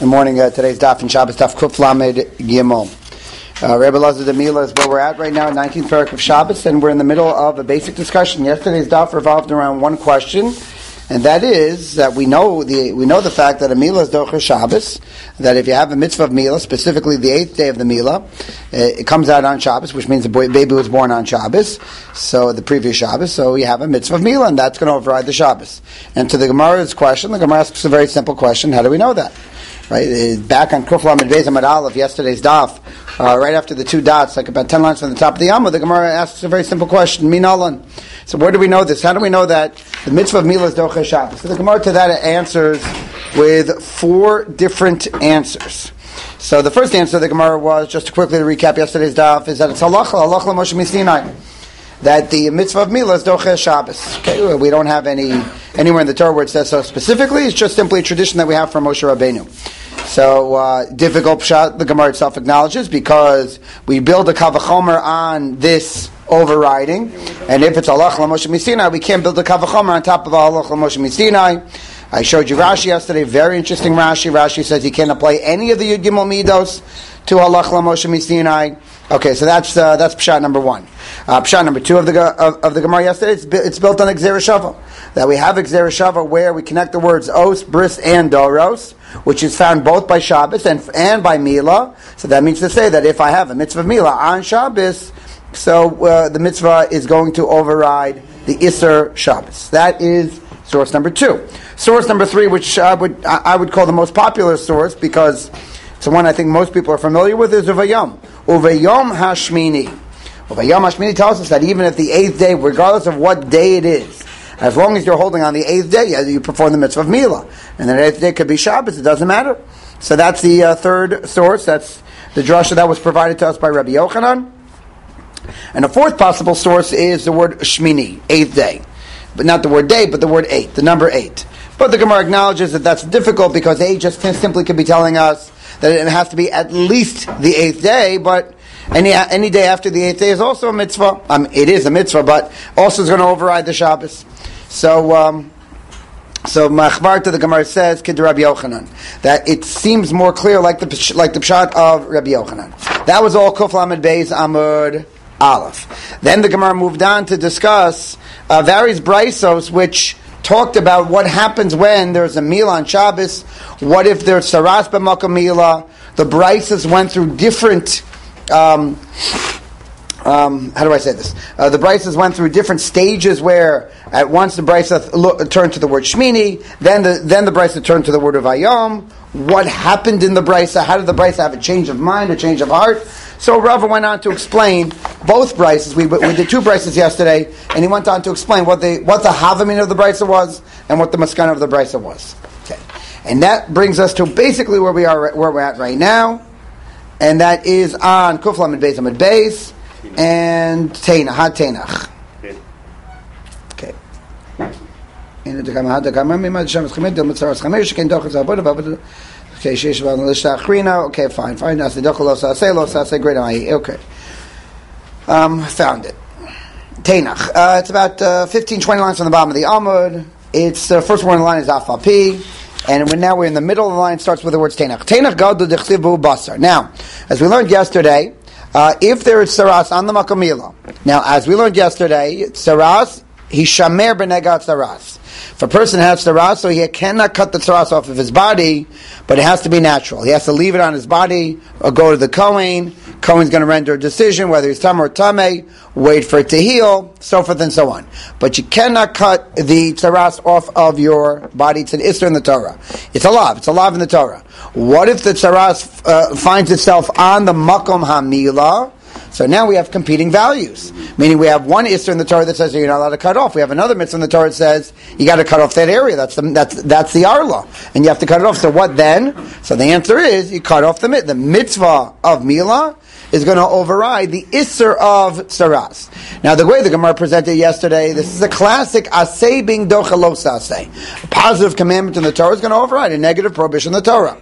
Good morning. Today's Daf and Shabbos Daf Kuf Lamed Gimel. Rebbe Lazar Demila is where we're at right now, 19th parak of Shabbos, and we're in the middle of a basic discussion. Yesterday's Daf revolved around one question, and that is that we know the fact that a Mila is Docher Shabbos, that if you have a mitzvah of Mila, specifically the 8th day of the Mila, it comes out on Shabbos, which means the baby was born on Shabbos, so the previous Shabbos, so you have a mitzvah of Mila, and that's going to override the Shabbos. And to the Gemara's question, the Gemara asks a very simple question: how do we know that? Right, back on Kuf Lamed Beis Amud Aleph, yesterday's daf, right after the two dots, like about 10 lines from the top of the Amud, the Gemara asks a very simple question: Minalan. So where do we know this? How do we know that the mitzvah of Mila is Docher Shabbos? So the Gemara to that answers with 4 different answers. So the first answer the Gemara was, just to quickly recap yesterday's daf, is that it's halacha Moshe Misinai, that the mitzvah of Mila is Docher Shabbos. Okay, we don't have anywhere in the Torah where it says so specifically. It's just simply a tradition that we have from Moshe Rabbeinu. So difficult pshat, the Gemara itself acknowledges, because we build a kavachomer on this overriding, and if it's halach l'Moshe Misinai, we can't build a kavachomer on top of halach l'Moshe Misinai. I showed you Rashi yesterday, very interesting Rashi. Rashi says you can't apply any of the Yud Gimel Midos to halach l'Moshe Misinai. Okay, so that's pshat number 1. Pshat number 2 of the Gemara yesterday, it's built on Gzera Shava. That we have Gzera Shava where we connect the words Os, Bris, and Doros, which is found both by Shabbos and by Mila. So that means to say that if I have a mitzvah of Mila on Shabbos, so the mitzvah is going to override the Isser Shabbos. That is source number 2. Source number 3, which I would call the most popular source, because it's the one I think most people are familiar with, is Uvayom. Uvayom Hashmini. Uvayom Hashmini tells us that even if the 8th day, regardless of what day it is, as long as you're holding on the 8th day, you perform the mitzvah of Mila. And the 8th day could be Shabbos, it doesn't matter. So that's the third source. That's the drasha that was provided to us by Rabbi Yochanan. And the fourth possible source is the word Shmini, 8th day. But not the word day, but the word 8, the number 8. But the Gemara acknowledges that that's difficult, because 8 just simply could be telling us that it has to be at least the 8th day, but any day after the 8th day is also a mitzvah. It is a mitzvah, but also is going to override the Shabbos. So Machbar to the Gemara says, Kid Rabbi Yochanan, that it seems more clear, like the pshat of Rabbi Yochanan. That was all Kuf Lamed Beis Amud Aleph. Then the Gemara moved on to discuss various braisos which talked about what happens when there's a Mila on Shabbos. What if there's Saras b'Makom Mila? The braisos went through different. How do I say this? The braisos went through different stages where at once the brisa turned to the word Shmini, then the brisa turned to the word of Ayom. What happened in the brisa? How did the brisa have a change of mind, a change of heart? So Rava went on to explain both brises. We did 2 brises yesterday, and he went on to explain what the havamin of the brisa was and what the maskana of the brisa was. Okay, and that brings us to basically where we're at right now, and that is on Kuf Lamed Beis Amud Beis and Teinach, Had Teinach. Okay. Okay, fine. Great. Okay. Found it. Teinach. It's about 15-20 lines from the bottom of the Amud. It's the first word in the line is Afal Pi. And now we're in the middle of the line, starts with the words Teinach. Teinach Gadu Dechtiv Bu Basar. Now, as we learned yesterday, if there is Saras on the Makom Mila, now as we learned yesterday, Saras, Hishamer B'Negat Saras. If a person has Saras, so he cannot cut the Saras off of his body, but it has to be natural. He has to leave it on his body, or go to the Kohen. Kohen's going to render a decision, whether it's Tam or Tameh, wait for it to heal, so forth and so on. But you cannot cut the Saras off of your body. It's an Isser in the Torah. It's a lav in the Torah. What if the Saras finds itself on the Makom HaMila? So now we have competing values. Meaning we have one Isser in the Torah that says you're not allowed to cut off. We have another mitzvah in the Torah that says you got to cut off that area. That's the Arla. And you have to cut it off. So what then? So the answer is you cut off the mitzvah of Mila is going to override the Isser of Saras. Now the way the Gemara presented yesterday, this is a classic Aseh bing docha lo saseh. A positive commandment in the Torah is going to override a negative prohibition in the Torah.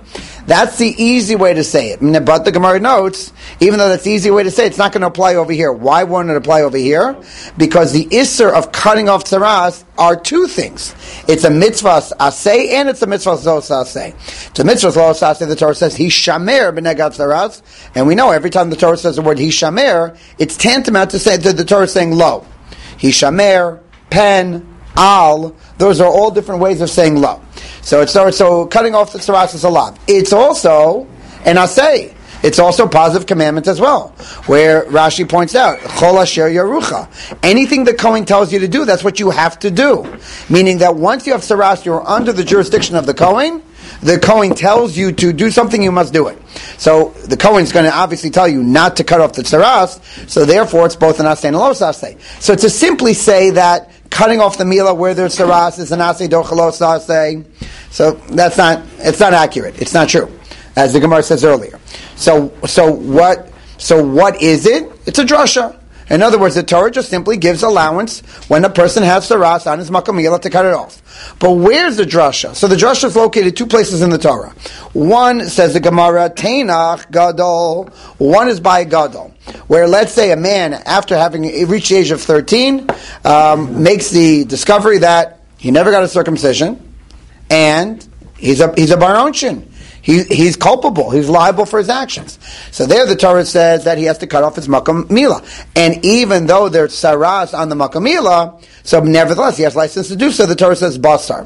That's the easy way to say it. But the Gemara notes, even though that's the easy way to say it, it's not going to apply over here. Why won't it apply over here? Because the isser of cutting off tzaras are two things. It's a mitzvah aseh and it's a mitzvah lo aseh. It's a mitzvah lo aseh, the Torah says, hishamer b'negat tzaras. And we know every time the Torah says the word hishamer, it's tantamount to say that the Torah is saying lo. Hishamer, pen, al, those are all different ways of saying lo. So cutting off the tzaras is a lot. It's also an aseh. It's also a positive commandment as well, where Rashi points out, Chol asher yarucha. Anything the Kohen tells you to do, that's what you have to do. Meaning that once you have tzaras, you're under the jurisdiction of the Kohen. The Kohen tells you to do something, you must do it. So the Kohen's going to obviously tell you not to cut off the tzaras, so therefore it's both an aseh and a lo aseh. So to simply say that cutting off the milah where there's tzaras is an aseh docha lo aseh, so it's not accurate. It's not true, as the Gemara says earlier. So what is it? It's a drasha. In other words, the Torah just simply gives allowance when a person has tzaras on his makamila to cut it off. But where's the drasha? So the drasha is located two places in the Torah. One, says the Gemara, Teinach Gadol. One is by Gadol, where let's say a man, after having reached the age of 13, makes the discovery that he never got a circumcision, and he's a Baronshin. He's culpable. He's liable for his actions. So there the Torah says that he has to cut off his makam milah. And even though there's saras on the makam milah, so nevertheless he has license to do so. The Torah says basar.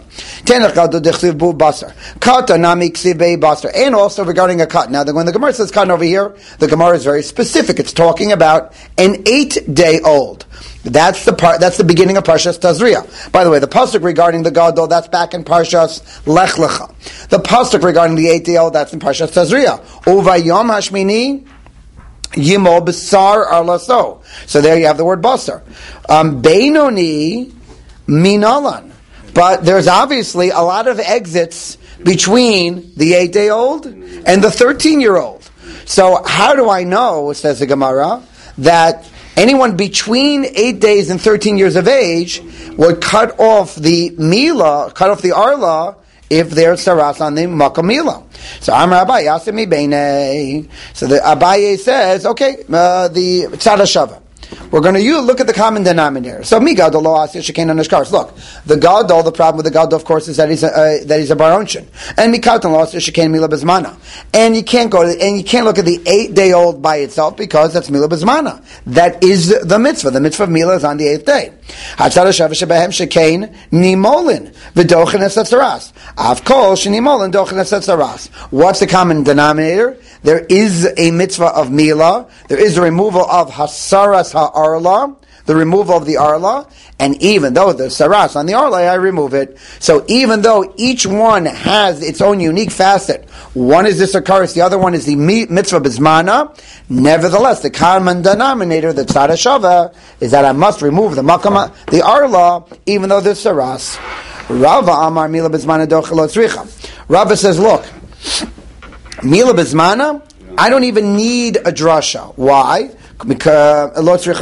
Kata nami ksibei basar. And also regarding a cut. Now when the Gemara says cut over here, the Gemara is very specific. It's talking about an 8-day-old. That's the beginning of Parshas Tazria. By the way, the pasuk regarding the Gadol, that's back in Parshas Lech Lecha. The pasuk regarding the 8-day-old, that's in Parshas Tazria. Uvayom hashmini yimo b'sar arlaso. So there you have the word basar. Beinoni minalan. But there's obviously a lot of exits between the 8-day-old and the 13-year-old. So how do I know, says the Gemara, that anyone between 8 days and 13 years of age would cut off the milah, cut off the arla, if there's saras on the makam milah? So Amar Abaye Yasemi Beinei. So the Abaye says, okay, the tzad hashava. We're going to look at the common denominator. So mi gadol lo aseh shekain anashkaros. Look, the gadol. The problem with the gadol, of course, is that he's a baronshin. And mikatan lo aseh shekain milah bezmana. And you can't look at the 8-day-old by itself because that's milah bezmana. That is the mitzvah. The mitzvah of milah is on the 8th day. Hatzad hashava shebehem shekain nimolin v'dochen esetzaras. Avkol shenimolin dochen esetzaras. What's the common denominator? There is a mitzvah of milah. There is a removal of hasaras ha'arla, the removal of the arla, and even though the saras on the arla, I remove it. So even though each one has its own unique facet, one is this occurrence, the other one is the mitzvah bizmana, nevertheless, the common denominator, the tzad hashava, is that I must remove the arla, even though there's saras. Rava amar mila bizmana dochel lo tzricha. Rava says, look, mila bizmana, I don't even need a drasha. Why? Because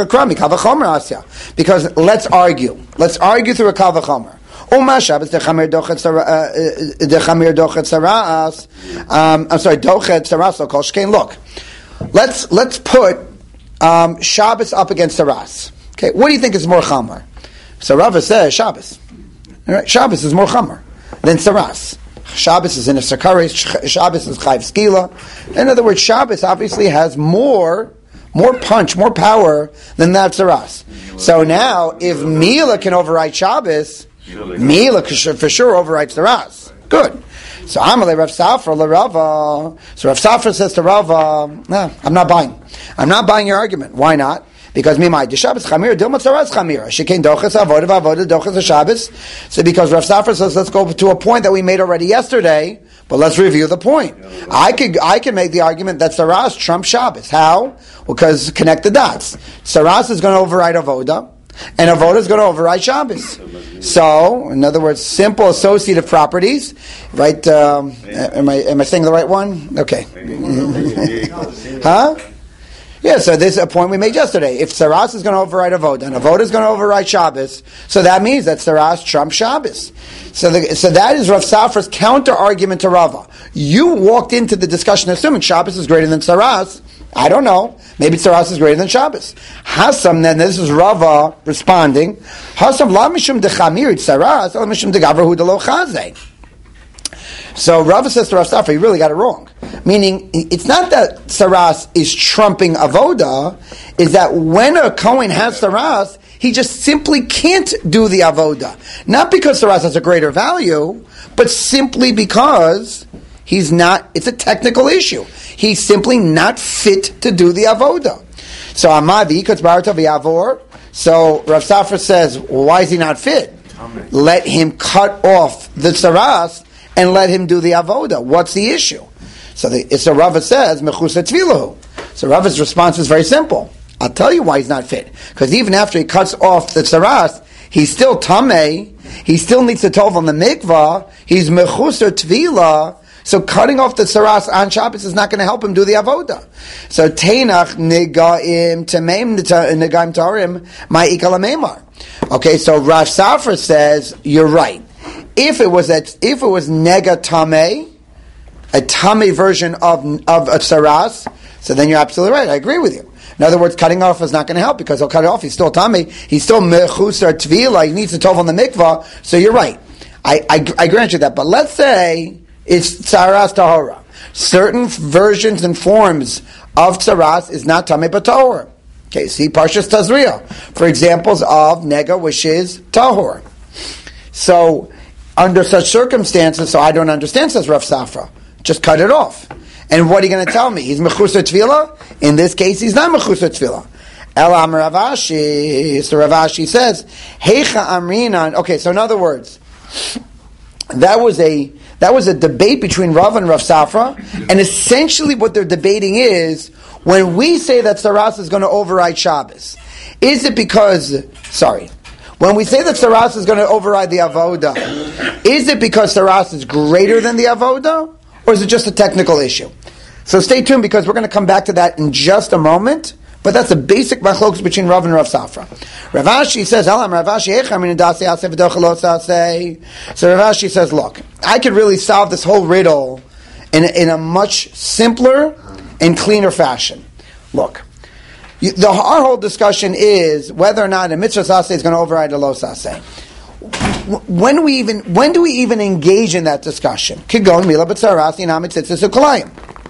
let's argue. Let's argue through a kal v'chomer. I'm sorry, dochet saras lo kol shkein. Look, let's put Shabbos up against saras. Okay, what do you think is more chamer? So Rava says Shabbos. All right, Shabbos is more chamer than saras. Shabbos is in a sakaris. Shabbos is chayv skila. In other words, Shabbos obviously has more punch, more power than that tzaras. So now, if Mila can override Shabbos, Mila can for sure override tzaras. Good. So Amalei Rav Safra LaRava. So Rav Safra says to Rava, no, I'm not buying. I'm not buying your argument. Why not? Because mimai the Shabbos chamir dilma tzaras chamira shekein doches avoda v'avoda doches Shabbos. So because Rav Safra says, let's go to a point that we made already yesterday. But let's review the point. I could make the argument that Saras trumps Shabbos. How? Because connect the dots. Saras is going to override Avoda, and Avoda is going to override Shabbos. So, in other words, simple associative properties. Right? Am I saying the right one? Okay. Huh? Yeah, so this is a point we made yesterday. If Saras is going to override Avoda, and Avoda is going to override Shabbos, so that means that Saras trumps Shabbos. So that is Rav Safra's counter-argument to Rava. You walked into the discussion assuming Shabbos is greater than Saras. I don't know. Maybe Saras is greater than Shabbos. Hasam, then this is Rava responding. Hasam la mishum dechamir Saras, la mishum degavrahu de lo chazeh. So Rava says to Rav Safra, you really got it wrong. Meaning, it's not that Saras is trumping Avoda, is that when a Kohen has Saras, he just simply can't do the Avoda. Not because Saras has a greater value, but simply because he's not, it's a technical issue. He's simply not fit to do the Avoda. So Amavi, Katzbarata V'Yavor, so Rav Safra says, well, why is he not fit? Let him cut off the Saras and let him do the Avoda. What's the issue? So Rava says, Mechusa Tvilahu. So Rava's response is very simple. I'll tell you why he's not fit. Because even after he cuts off the Saras, he's still Tameh. He still needs to tov on the mikvah. He's Mechusa Tvila. So cutting off the Saras on Shabbos is not going to help him do the Avoda. So Teinach Nigaim Tameim Nigaim Tarim Ma'ikal Memar. Okay, so Rav Safra says, you're right. If it was Nega Tameh, a Tameh version of a Saras, so then you're absolutely right. I agree with you. In other words, cutting off is not going to help because he'll cut it off. He's still Tameh. He's still Mechusar Tvila. He needs to tov on the mikvah. So you're right. I grant you that. But let's say it's Saras Tahora. Certain versions and forms of Saras is not Tameh but Tahor. Okay, see Parshas Tazria for examples of Nega, which is Tahor. So under such circumstances, so I don't understand, says Rav Safra. Just cut it off. And what are you going to tell me? He's Mechusar Tvila? In this case, he's not Mechusar Tvila. Elam Ravashi. So Ravashi says, Heicha Amrinan. Okay, so in other words, that was a debate between Rav and Rav Safra, and essentially what they're debating is, when we say that Saras is going to override Shabbos, is it because, when we say that Saras is going to override the Avoda, is it because Saras is greater than the Avoda? Or is it just a technical issue? So stay tuned because we're going to come back to that in just a moment. But that's a basic machlokus between Rav and Rav Safra. Rav Ashi says, so Rav Ashi says, look, I could really solve this whole riddle in a much simpler and cleaner fashion. Look, our whole discussion is whether or not a mitzvah saseh is going to override a lo saseh. When do we even engage in that discussion? Kigon mila b'tzaras inam tzitzis u'kalayim.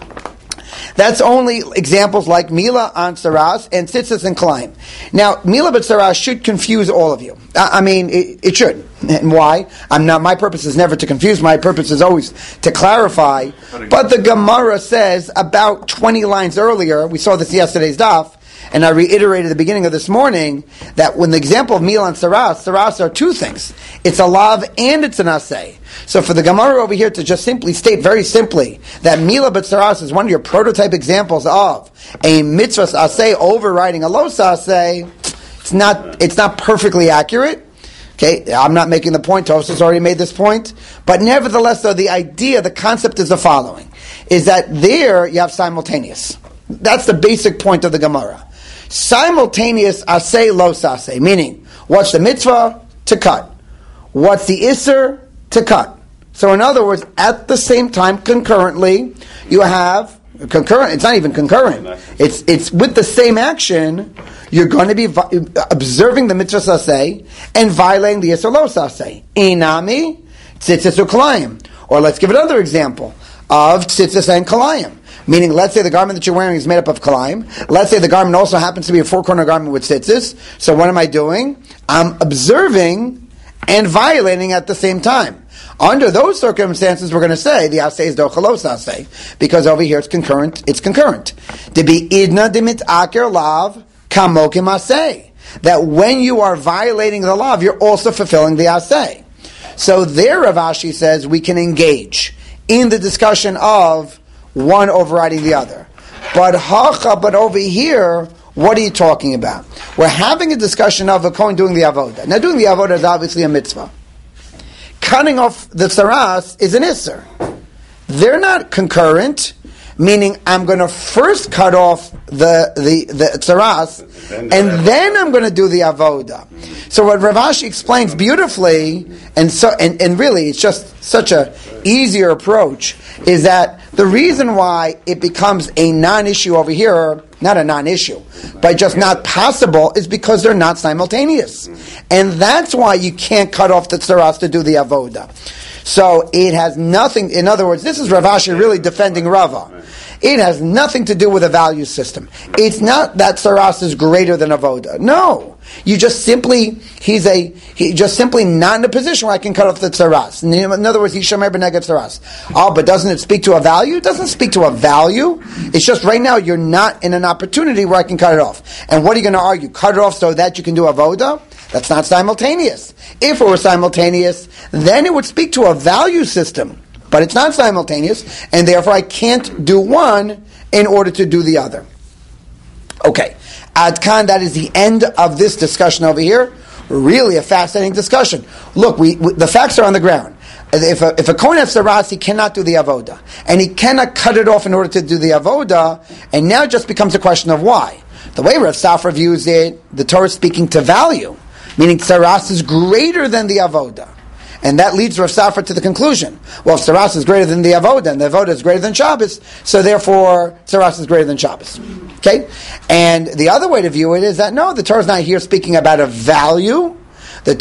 That's only examples like mila on tzaras and tzitzis and kalayim. Now, mila b'tzaras should confuse all of you. I mean, it should. And why? My purpose is never to confuse. My purpose is always to clarify. But the Gemara says about 20 lines earlier, we saw this yesterday's daf, and I reiterated at the beginning of this morning that when the example of Mila and Saras are two things. It's a lav and it's an aseh. So for the Gemara over here to just simply state very simply that Mila but Saras is one of your prototype examples of a mitzvah aseh overriding a los aseh, it's not perfectly accurate. Okay, I'm not making the point. Tosfos already made this point. But nevertheless, though, the concept is the following, is that there you have simultaneous. That's the basic point of the Gemara. Simultaneous aseh los aseh, meaning what's the mitzvah? To cut. What's the isser? To cut. So in other words, at the same time, concurrently, you have concurrent. It's not even concurrent. It's with the same action. You're going to be observing the mitzvah saseh and violating the isser los aseh. Inami tzitzis u'kalayim. Or let's give another example of tzitzis and kalayim. Meaning, let's say the garment that you're wearing is made up of kalayim. Let's say the garment also happens to be a four-corner garment with tzitzis. So what am I doing? I'm observing and violating at the same time. Under those circumstances, we're going to say the aseh is dochalos aseh, because over here it's concurrent. It's concurrent. Debi idna demit aker lav kamokim aseh. That when you are violating the lav, you're also fulfilling the aseh. So there, Rav Ashi says we can engage in the discussion of one overriding the other. But over here, what are you talking about? We're having a discussion of a Kohen doing the avoda. Now, doing the avoda is obviously a mitzvah. Cutting off the saras is an isser. They're not concurrent. Meaning, I'm going to first cut off the tzaras, and then I'm going to do the avoda. So what Rav Ashi explains beautifully, and really, it's just such a easier approach, is that the reason why it becomes a non-issue over here, not a non-issue, but just not possible, is because they're not simultaneous. And that's why you can't cut off the tzaras to do the avoda. So it has nothing, in other words, this is Rav Ashi really defending Rava. It has nothing to do with a value system. It's not that tzaras is greater than avoda. No. He's just simply not in a position where I can cut off the tzaras. In other words, he's shomer b'neged tzaras. Oh, but doesn't it speak to a value? It doesn't speak to a value. It's just right now you're not in an opportunity where I can cut it off. And what are you going to argue? Cut it off so that you can do avoda? That's not simultaneous. If it were simultaneous, then it would speak to a value system. But it's not simultaneous, and therefore I can't do one in order to do the other. Okay. Ad Kan, that is the end of this discussion over here. Really a fascinating discussion. Look, the facts are on the ground. If a Kohen has tzaras, he cannot do the avoda. And he cannot cut it off in order to do the avoda, and now it just becomes a question of why. The way Rav Safra views it, the Torah is speaking to value, meaning tzaras is greater than the avoda. And that leads Rav Safra to the conclusion, well, if tzaras is greater than the avoda, and the avoda is greater than Shabbos, so therefore tzaras is greater than Shabbos. Okay? And the other way to view it is that no, the Torah is not here speaking about a value. The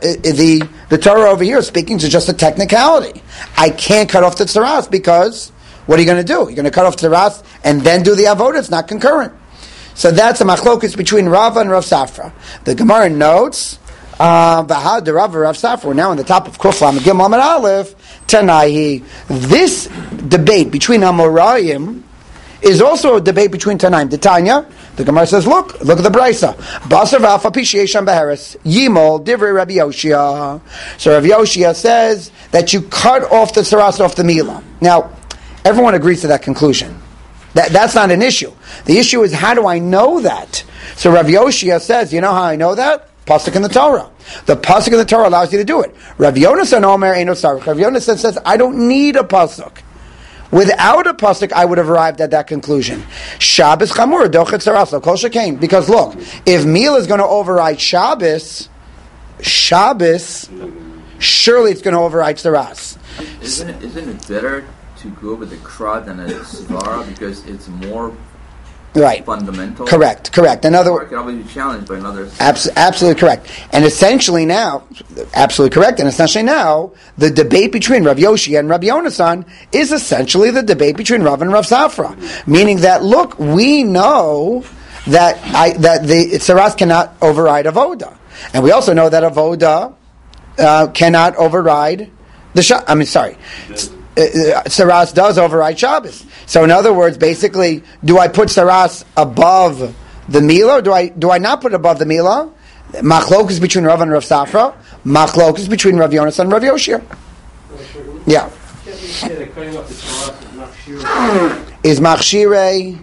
Torah over here is speaking to just a technicality. I can't cut off the tzaras because what are you going to do? You're going to cut off tzaras and then do the avoda. It's not concurrent. So that's a machlokes between Rava and Rav Safra. The Gemara notes, V'had Rava Rav Safra. We're now on the top of Kuf Lamed Gimel Amud Aleph. Tanai. This debate between Amoraim is also a debate between Tanaim. The Tanya, the Gemara says, look at the Brisa. Basar v'alfa pishiyesham beheres. Yimol divrei Rabbi Yoshia. So Rabbi Yoshia says that you cut off the tzaras off the milah. Now, everyone agrees to that conclusion. That's not an issue. The issue is, how do I know that? So Rabbi Yoshia says, you know how I know that? Pasuk in the Torah. The pasuk in the Torah allows you to do it. Rabbi Yonasan Omer Eino Sarich. Rabbi Yonasan says, I don't need a pasuk. Without a pasuk, I would have arrived at that conclusion. Shabbos chamur dochet tzaras lo kol shekain. Because look, if Milah is going to override Shabbos, surely it's going to override tzaras. Isn't it better to go with the Kra than a Svara because it's more fundamental? Correct. In other words, it can always be challenged by another. Absolutely correct. And essentially now, the debate between Rav Yoshi and Rabbi Yonasan is essentially the debate between Rav and Rav Safra. Meaning that, look, we know that the tzaras cannot override avoda, and we also know that avoda cannot override tzaras does override Shabbos. So in other words, basically, do I put tzaras above the milah, or do I not put it above the milah? Machlokes between Rav and Rav Safra. Machlokes between Rav Yonasan and Rav Yoshia. Yeah. Is machshirei?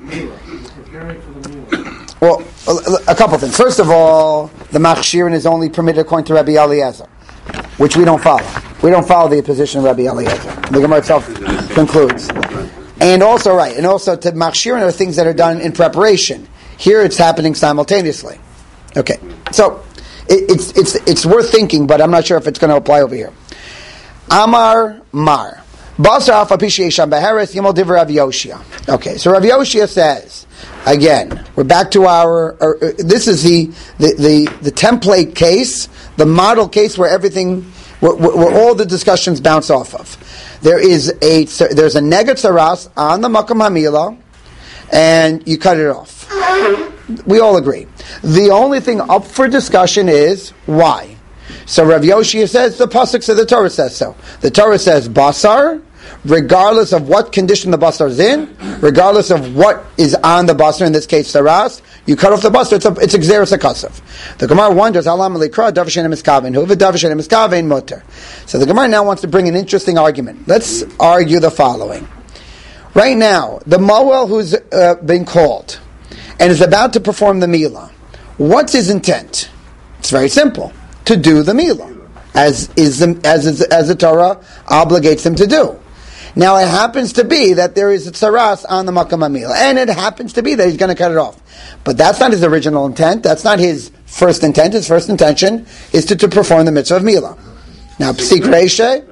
Well, a couple things. First of all, the machshirin is only permitted according to Rabbi Eliezer, which we don't follow. We don't follow the position of Rabbi Eliezer. The Gemara itself concludes. And also to machshirin are things that are done in preparation. Here it's happening simultaneously. Okay, so it's worth thinking, but I'm not sure if it's going to apply over here. Amar Mar. Basar alfa pishiyesham beheres yimol divrei Rav Yoshia. Okay, so Rav Yoshia says, again, we're back to this is the template case, the model case where where all the discussions bounce off of. There's a neged tzaras on the makam hamila, and you cut it off. We all agree. The only thing up for discussion is why. So Rav Yoshia says the pasuk of the Torah says so. The Torah says basar, regardless of what condition the basar is in, regardless of what is on the basar, in this case tzaras, you cut off the basar. It's a gzeres hakasav. The Gemara wonders, alam alikra davashen miskaven hu v'davashen miskaven muter. So the Gemara now wants to bring an interesting argument. Let's argue the following. Right now, the Moel who's been called and is about to perform the milah, what's his intent? It's very simple: to do the milah, as the Torah obligates him to do. Now it happens to be that there is a tsaras on the makam hamila, and it happens to be that he's going to cut it off. But that's not his original intent. That's not his first intent. His first intention is to perform the mitzvah of mila. Now, psik reishe.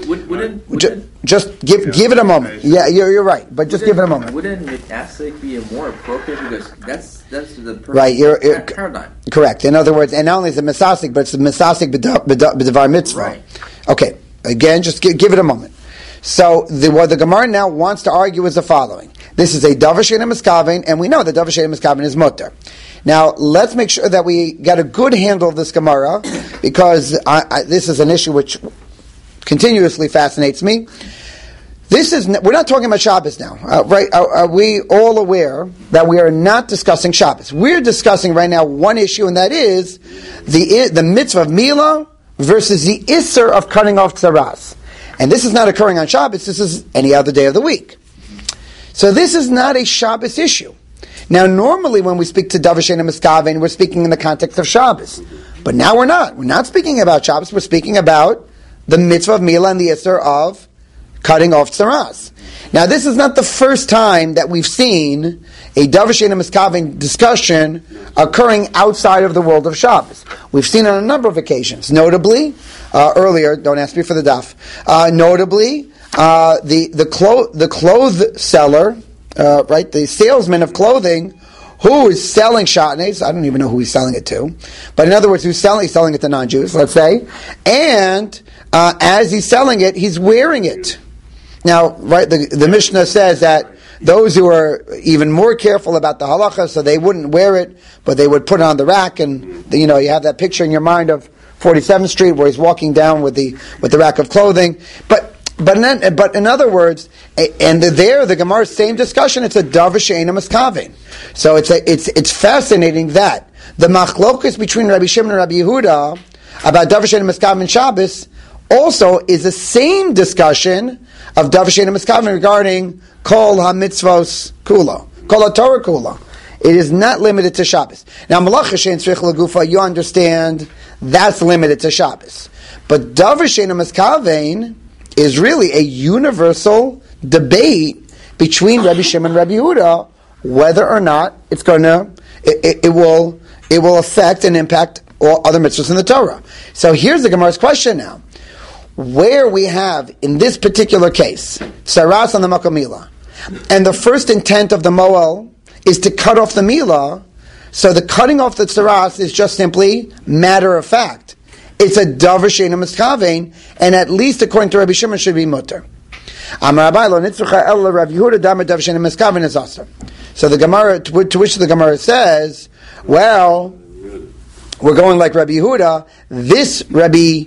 Just give it a moment. Yeah, you're right, but just give it a moment. Wouldn't mikasik be more appropriate because that's the perfect right? paradigm. Correct. In other words, and not only is it misasik, but it's the misasik b'davar mitzvah. Right. Okay. Again, just give it a moment. So what the Gemara now wants to argue is the following: this is a davar she'eino miskaven, and we know that davar she'eino miskaven is mutter. Now, let's make sure that we get a good handle of this Gemara, because this is an issue which continuously fascinates me. We're not talking about Shabbos now, right? Are we all aware that we are not discussing Shabbos? We're discussing right now one issue, and that is the mitzvah of Mila versus the Isser of cutting off tzaras. And this is not occurring on Shabbos, this is any other day of the week. So this is not a Shabbos issue. Now, normally when we speak to davar she'eino miskaven, we're speaking in the context of Shabbos. But now we're not. We're not speaking about Shabbos, we're speaking about the mitzvah of Mila and the Isser of cutting off tzaras. Now, this is not the first time that we've seen a davar she'eino miskaven discussion occurring outside of the world of Shabbos. We've seen it on a number of occasions. Notably, earlier, don't ask me for the daf, notably, the clothes seller, right, the salesman of clothing, who is selling shatnez, I don't even know who he's selling it to, but in other words, he's selling it to non-Jews, let's say, and as he's selling it, he's wearing it. Now, right, the Mishnah says that those who are even more careful about the halacha, so they wouldn't wear it, but they would put it on the rack, and you have that picture in your mind of 47th Street where he's walking down with the rack of clothing. But in other words, and there the Gemara's same discussion, it's a davar she'eino miskaven. So it's fascinating that the machlokus between Rabbi Shimon and Rabbi Yehuda about davar she'eino miskaven Shabbos also is the same discussion of davar she'eino miskaven regarding kol ha-mitzvos kula, kol ha-Torah kula. It is not limited to Shabbos. Now, malacha she'ein tzrich lagufa, you understand that's limited to Shabbos. But davar she'eino miskaven is really a universal debate between Rabbi Shimon and Rabbi Yehuda whether or not it will affect and impact all other mitzvahs in the Torah. So here's the Gemara's question now. Where we have, in this particular case, tzaras on the makam mila, and the first intent of the moel is to cut off the mila, so the cutting off the tzaras is just simply matter of fact. It's a davar she'eino miskaven, and at least according to Rabbi Shimon should be mutter. Amar Abai lo nitzrucha ela Rav Yehuda davar she'eino miskaven is aser. So the Gemara, to which the Gemara says, well, we're going like Rabbi Yehuda. This Rabbi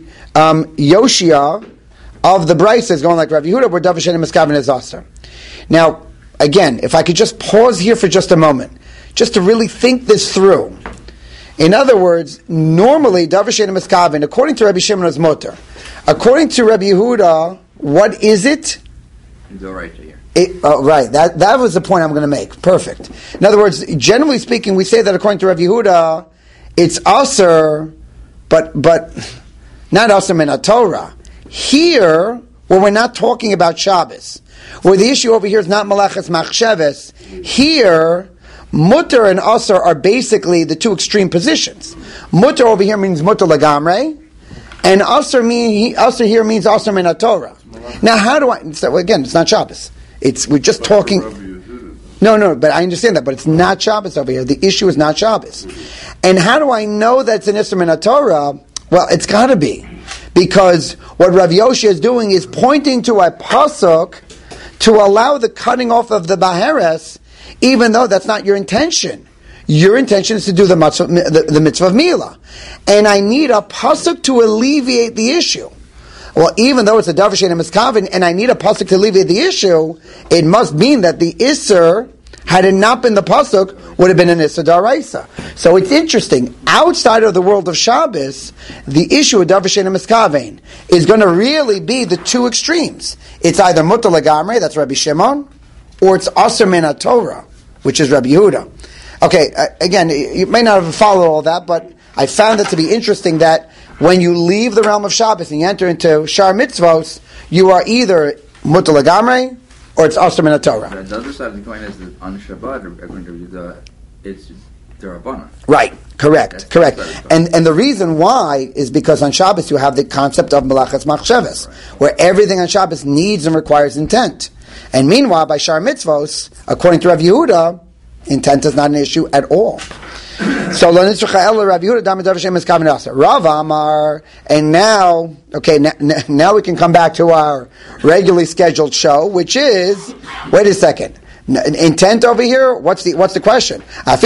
Yoshia of the Brisa is going like Rabbi Yehuda, where davar she'eino miskaven is aser. Now, again, if I could just pause here for just a moment, just to really think this through. In other words, normally davar she'eino miskaven, according to Rabbi Shimon, is mutter. According to Rabbi Yehuda, what is it? Right here. Right. That was the point I'm going to make. Perfect. In other words, generally speaking, we say that according to Rabbi Yehuda, it's aser, but not aser min Torah. Here, where we're not talking about Shabbos, where the issue over here is not malachas machsheves, here, mutter and aser are basically the two extreme positions. Mutter over here means mutter lagamre, and aser here means aser min Torah. Now, how do I? So again, it's not Shabbos. We're just talking. No, but I understand that, but it's not Shabbos over here. The issue is not Shabbos. And how do I know that it's an Isser min Torah? Well, it's got to be, because what Rav Yoshia is doing is pointing to a pasuk to allow the cutting off of the baheres, even though that's not your intention. Your intention is to do the mitzvah of Mila. And I need a pasuk to alleviate the issue. Well, even though it's a davar she'eino miskaven, and I need a pasuk to alleviate the issue, it must mean that the Isser, had it not been the pasuk, would have been an Isser daraisa. So it's interesting. Outside of the world of Shabbos, the issue of davar she'eino miskaven is going to really be the two extremes. It's either mutter lagamre, that's Rabbi Shimon, or it's aser min Torah, which is Rabbi Yehuda. Okay, again, you may not have followed all that, but I found it to be interesting that when you leave the realm of Shabbos and you enter into Shar Mitzvos, you are either mutter lagamre, or it's asr min Torah. But the other side of the coin is that on Shabbat, according to it's derabbanan. Right. Correct. And the reason why is because on Shabbos you have the concept of melachas machshavas, where everything on Shabbos needs and requires intent. And meanwhile, by Shar Mitzvos, according to Rav Yehuda, intent is not an issue at all. So Rav Yehuda, Rav Amar, and now, okay, now we can come back to our regularly scheduled show, which is, wait a second. Intent over here. What's the question?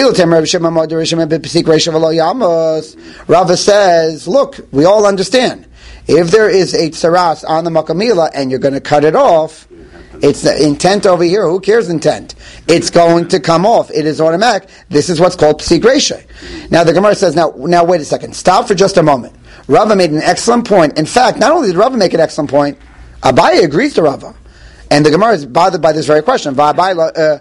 Rava says, look, we all understand. If there is a tsaras on the makamila and you're going to cut it off, it's the intent over here. Who cares intent? It's going to come off. It is automatic. This is what's called psik reisha. Now the Gemara says, now wait a second. Stop for just a moment. Rava made an excellent point. In fact, not only did Rava make an excellent point, Abaye agrees to Rava. And the Gemara is bothered by this very question. Wait a second.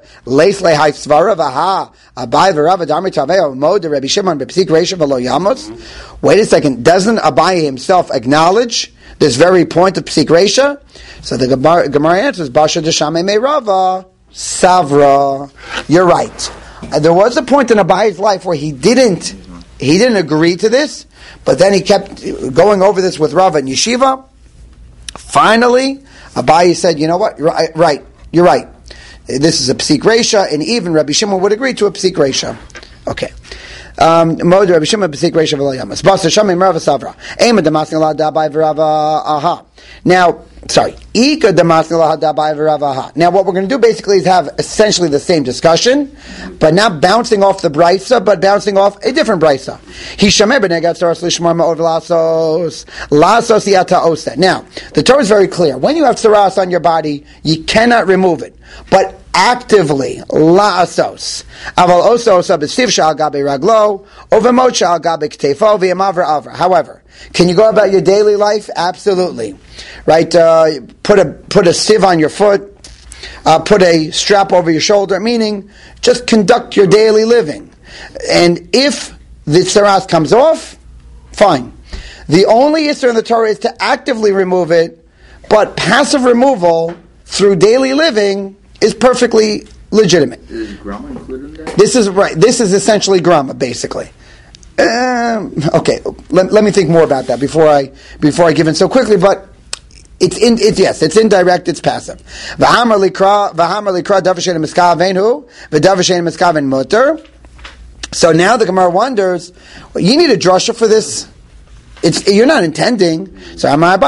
Doesn't Abaye himself acknowledge this very point of psik reisha? So the Gemara answers, Basha Deshame Me Rava Savra. You're right. There was a point in Abaye's life where he didn't agree to this, but then he kept going over this with Rava in yeshiva. Finally, Abaye said, you know what? You're right. This is a psik reisha, and even Rabbi Shimon would agree to a psik reisha. Okay. Mod Rabbi Shimon psik reisha v'lo yamas. Basa shamim Rava Savra. Ema damaskin la dabai v'Rava aha. Now, Ika damaskin la dabai v'Rava aha. Now, what we're going to do basically is have essentially the same discussion, but not bouncing off the brisa, but bouncing off a different brisa. Hishamer b'negat tzaras lishmar ma'od lasos yata osa. Now, the Torah is very clear. When you have tzaras on your body, you cannot remove it, but actively la'asos. Aval osa b'siv shal gabe raglo, ovemot shal gabe ktefo v'yamavra avra. However, can you go about your daily life? Absolutely. Right? Put a sieve on your foot. Put a strap over your shoulder. Meaning, just conduct your daily living. And if the tzaras comes off, fine. The only issur in the Torah is to actively remove it, but passive removal through daily living is perfectly legitimate. Is grama included in that? This is right. This is essentially grama, basically. Okay, let me think more about that before I give in so quickly. But it's indirect. It's passive. V'hamar likra davashen miskaven v'davashen miskaven muter. So now the Gemara wonders, well, you need a drasha for this. You're not intending. So and now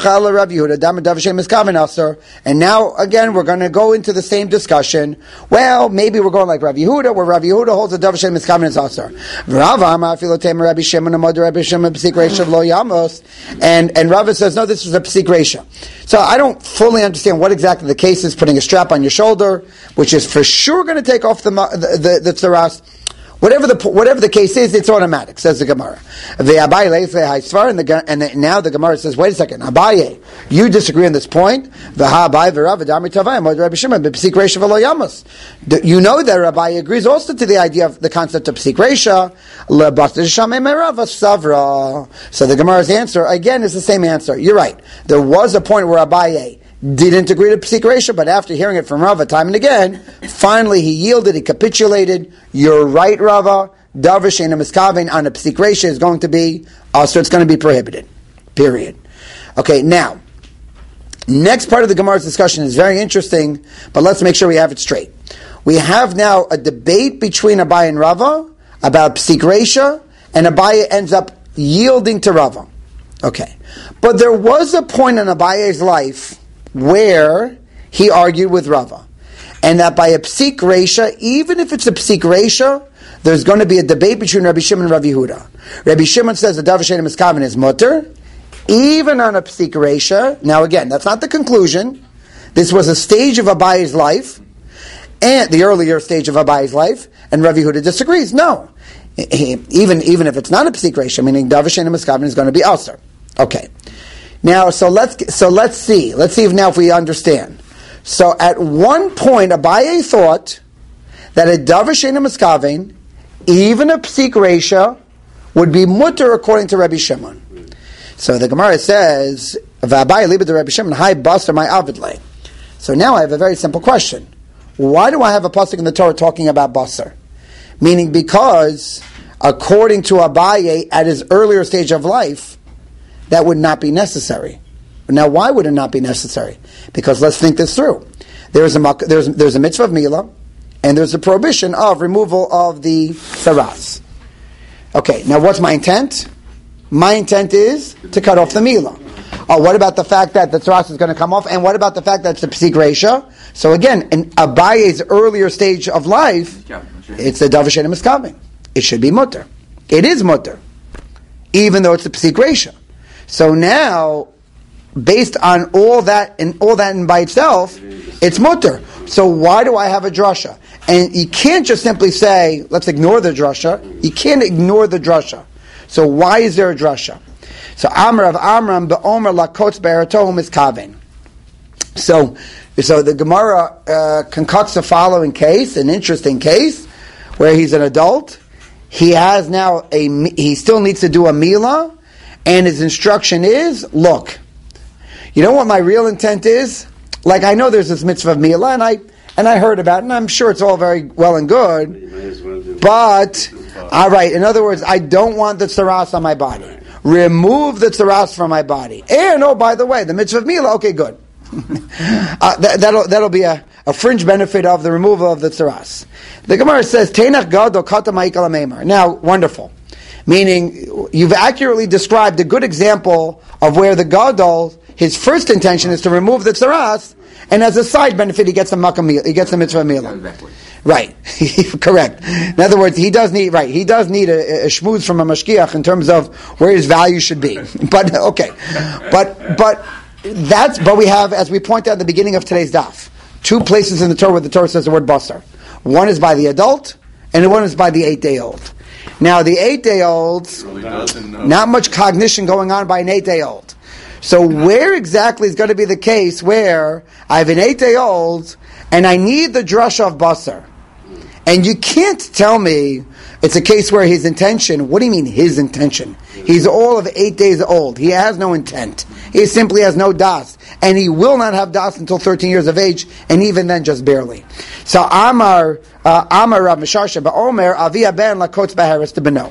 again we're going to go into the same discussion. Well, maybe we're going like Rav Yehuda, where Rav Yehuda holds a Dav Hashem Miskaven is Asar. And Rava says no, this is a psik reisha. So I don't fully understand what exactly the case is. Putting a strap on your shoulder, which is for sure going to take off the tzaras. Whatever the case is, it's automatic, says the Gemara. And now the Gemara says, wait a second, Abaye, you disagree on this point. You know that Abaye agrees also to the idea of the concept of psik reisha. So the Gemara's answer, again, is the same answer. You're right. There was a point where Abaye didn't agree to psik reisha, but after hearing it from Rava time and again, finally he yielded, he capitulated. You're right, Rava. Davar she'eino miskaven on a psik reisha is going to be, so it's going to be prohibited. Period. Okay, now, next part of the Gemara's discussion is very interesting, but let's make sure we have it straight. We have now a debate between Abaye and Rava about psik reisha, and Abaye ends up yielding to Rava. Okay. But there was a point in Abaye's life where he argued with Rava, and that by a psik reisha, even if it's a psik reisha, there's going to be a debate between Rabbi Shimon and Rabbi Yehuda. Rabbi Shimon says the Davar she'eino miskaven is mutter, even on a psik reisha. Now again, that's not the conclusion. This was a stage of Abaye's life, and the earlier stage of Abaye's life, and Rabbi Yehuda disagrees. No, even if it's not a psik reisha, meaning Davar she'eino miskaven is going to be asur. Okay. Now, so let's see. Let's see if we understand. So at one point, Abaye thought that a Davar she'eino miskaven, even a psik reisha, would be mutter according to Rabbi Shimon. So the Gemara says, "V'Abaye libed Rabbi Shimon, hi baster my avidle." So now I have a very simple question. Why do I have a pasuk in the Torah talking about basar? Meaning because, according to Abaye, at his earlier stage of life, that would not be necessary. Now, why would it not be necessary? Because let's think this through. There's a mitzvah of milah, and there's a prohibition of removal of the saras. Okay, now what's my intent? My intent is to cut off the milah. Oh, what about the fact that the saras is going to come off? And what about the fact that it's a psik reisha? So again, in Abaye's earlier stage of life, it's the davar she'eino miskavin. It should be mutter. It is mutter, even though it's a psik reisha. So now, based on all that and by itself, it's mutter. So why do I have a drasha? And you can't just simply say, let's ignore the drasha. You can't ignore the drasha. So why is there a drasha? So Amar of Amram be'omer lakotz be'eratohum is kaven. So the Gemara concocts the following case, an interesting case, where he's an adult. He has now he still needs to do a milah, and his instruction is, look, you know what my real intent is? Like, I know there's this mitzvah of milah, and I heard about it, and I'm sure it's all very well and good, but, all right, in other words, I don't want the tsaras on my body. Remove the tsaras from my body. And, oh, by the way, the mitzvah of milah, okay, good. That'll be a fringe benefit of the removal of the tsaras. The Gemara says, Teinach gado kata ma'ikal ha'meimar. Now, wonderful. Meaning, you've accurately described a good example of where the gadol, his first intention is to remove the tsaras, and as a side benefit, he gets the mitzvah milah. Exactly. Right, correct. In other words, he does need a shmooze from a mashkiach in terms of where his value should be. But okay, but we have, as we point out at the beginning of today's daf, two places in the Torah where the Torah says the word basar. One is by the adult, and one is by the 8-day-old. Now, the 8-day-old, not much cognition going on by an 8-day-old. So where exactly is going to be the case where I have an 8-day-old and I need the drasha of basar? And you can't tell me it's a case where his intention, what do you mean his intention? He's all of 8 days old. He has no intent. He simply has no das. And he will not have das until 13 years of age, and even then just barely. So Amar Rav Misharsha Ba'omer Avia Ben Lakotz Baharis to Beno,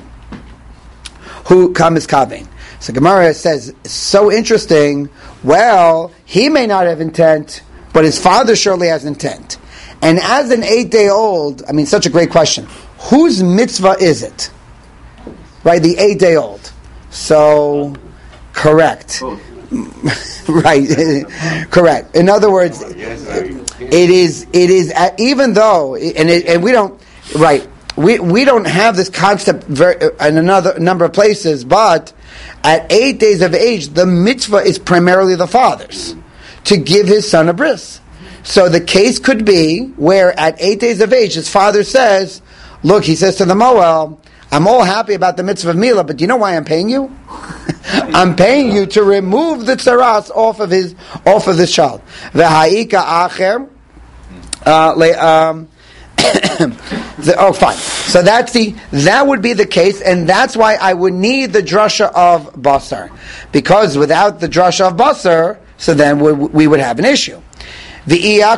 who comes kaving. So Gemara says, so interesting, well, he may not have intent, but his father surely has intent. And as an 8-day-old, I mean, such a great question. Whose mitzvah is it? Right, the 8-day-old. So, correct. Right, correct. In other words, it is even though, and we don't, right, we don't have this concept in another number of places, but at 8 days of age, the mitzvah is primarily the father's, to give his son a bris. So the case could be where at 8 days of age, his father says, look, he says to the Moel, I'm all happy about the mitzvah of milah, but do you know why I'm paying you? I'm paying you to remove the tsaras off of this child. V'ha'ika acher, fine. So that would be the case, and that's why I would need the drasha of basar, because without the drasha of basar, so then we would have an issue. Now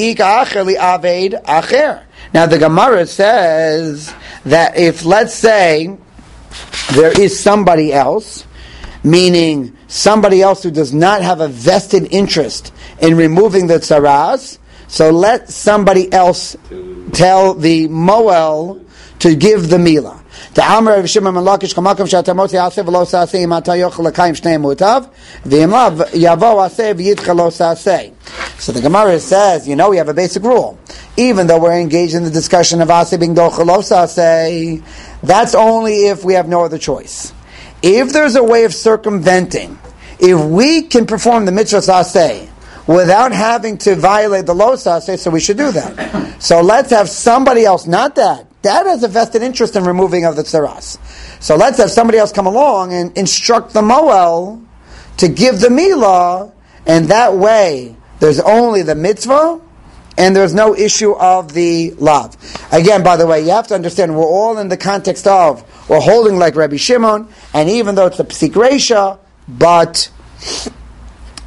the Gemara says that if, let's say, there is somebody else, meaning somebody else who does not have a vested interest in removing the tsaras, so let somebody else tell the Moel to give the milah. The Amar of Shimon ben Lakish Kamakam Shatamotzi Aseh V'lo Saseh Imata Yochel Lekayim Shnei Mutav V'imlav Yavo Aseh V'yitcha Lo Saseh. So the Gemara says, we have a basic rule. Even though we're engaged in the discussion of Aseh being Dochel Lo Saseh, that's only if we have no other choice. If there's a way of circumventing, if we can perform the mitzvah Saseh without having to violate the Lo Saseh, so we should do that. So let's have somebody else, not that. Dad has a vested interest in removing of the tsaras. So let's have somebody else come along and instruct the Moel to give the milah, and that way there's only the mitzvah and there's no issue of the lav. Again, by the way, you have to understand we're all in the context of we're holding like Rabbi Shimon, and even though it's a psik reisha, but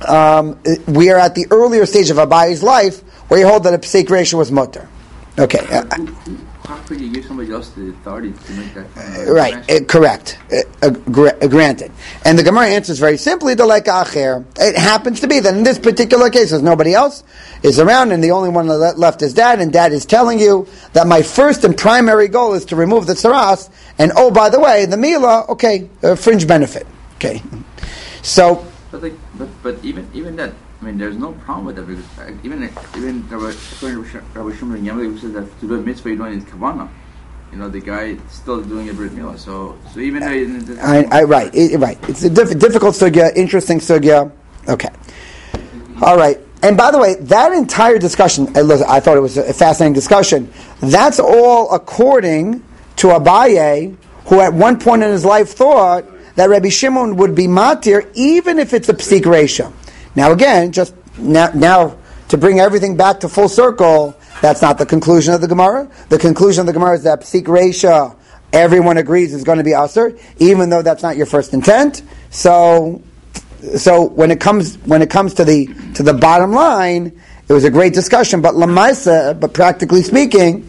we are at the earlier stage of Abayi's life where you hold that a psik ratio was mutter. Okay. How could you give somebody else the authority to make that? Right, correct. Granted. And the Gemara answers very simply, the like acher. It happens to be that in this particular case, there's nobody else is around, and the only one left is Dad, and Dad is telling you that my first and primary goal is to remove the tsaras, and oh, by the way, the Mila, okay, fringe benefit. Okay. So... But even that, I mean, there's no problem with that, because even according to Rabbi Shimon and Yamalek, who says that to do a mitzvah you don't need kavanah. You know, the guy is still doing a brit milah. So even though right, it's a difficult sugya, interesting sugya. Okay, all right. And by the way, that entire discussion, I thought it was a fascinating discussion. That's all according to Abaye, who at one point in his life thought that Rabbi Shimon would be matir even if it's a psik ratio. Now again, just now to bring everything back to full circle, that's not the conclusion of the Gemara. The conclusion of the Gemara is that psik ratio, everyone agrees, is going to be aser, even though that's not your first intent. So when it comes to the bottom line, it was a great discussion. But lamaisa, but practically speaking.